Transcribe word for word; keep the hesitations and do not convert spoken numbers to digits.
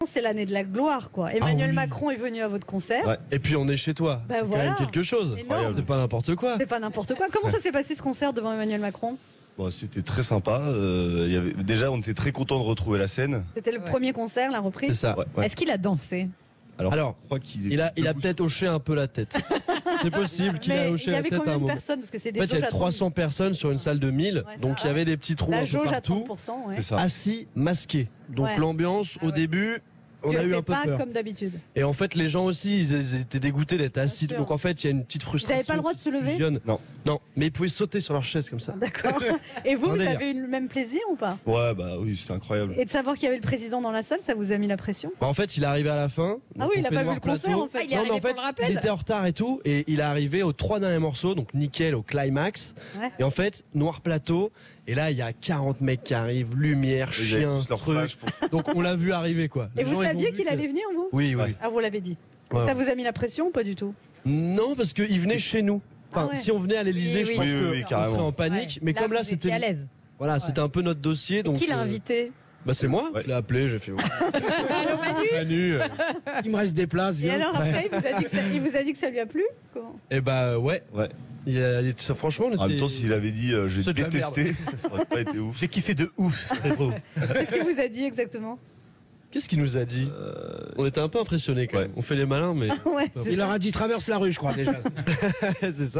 C'est l'année de la gloire, quoi. Emmanuel Ah oui. Macron est venu à votre concert. Ouais. Et puis on est chez toi. Bah c'est voilà. quand même quelque chose. Énorme. C'est pas n'importe quoi. C'est pas n'importe quoi. Comment ça s'est passé ce concert devant Emmanuel Macron? Bon, c'était très sympa. Euh, il y avait... Déjà, on était très contents de retrouver la scène. C'était le Ouais. premier concert, la C'est reprise. ça. Ouais. Ouais. Est-ce qu'il a dansé? Alors, Alors, je crois qu'il est il a, il a debout. peut-être hoché un peu la tête. C'est possible qu'il Mais ait il hoché y la avait tête à combien un de moment. personnes? Parce que c'est des En fait, il y jauges avait à trois cents personnes sur une salle de mille, Ouais, ça donc il y va. avait des petits trous la un peu jauge à partout, trente pour cent, ouais. C'est ça. assis, masqués. Donc Ouais. l'ambiance, Ah au ouais. début, on Tu a eu étais un peu pas peur. comme d'habitude. Et en fait, les gens aussi, ils, ils étaient dégoûtés d'être assis. sûr. Donc en fait, il y a une petite frustration. n'avaient pas le droit de qui se lever fusionne. Non. Non, mais ils pouvaient sauter sur leur chaise comme ça. D'accord. Et vous, Un vous délire. avez eu le même plaisir ou pas? Ouais, bah oui, c'était incroyable. Et de savoir qu'il y avait le président dans la salle, ça vous a mis la pression? Bah, en fait, il est arrivé à la fin. Ah oui, il a pas vu le concert en fait. Ah, il est Non, mais en arrivé fait, pour le rappel. il était en retard et tout, et il est arrivé aux trois derniers morceaux, donc nickel au climax. Ouais. Et en fait, noir plateau, et là il y a quarante mecs qui arrivent, lumière, Ils avaient chien, tous leur truc. flash pour- Donc on l'a vu arriver quoi. Et Les vous gens, ils ont saviez vu qu'il que- allait venir, vous? Oui, oui. Ouais. Ah, vous l'avez dit. Et Ouais. ça vous a mis la pression ou pas du tout? Non, parce qu'il venait chez nous. Enfin, Ah ouais. si on venait à l'Elysée, Oui, je oui. pense Oui, oui, qu'on oui, carrément. serait en panique. Ouais. Mais Là, comme là, vous étiez c'était à l'aise. voilà, c'était un peu notre dossier. Donc Qui l'a euh, invité? Bah c'est moi. Ouais. Je l'ai appelé, j'ai fait. Allô, Manu? Manu. euh, Il me reste des places, Et viens. alors après, il vous a dit que ça, il vous a dit que ça lui a plu? Comment? Et bah ouais. Ouais. Il a- il était- ça, franchement, on En même était- temps, s'il avait dit euh, j'ai C'est de la détesté, ça aurait pas été ouf. J'ai kiffé de ouf, frérot. Qu'est-ce qu'il vous a dit exactement? Qu'est-ce qu'il nous a dit On était un peu impressionnés quand ouais. même. On fait les malins, mais Ouais, c'est Il ça. leur a dit traverse la rue, je crois déjà. c'est ça.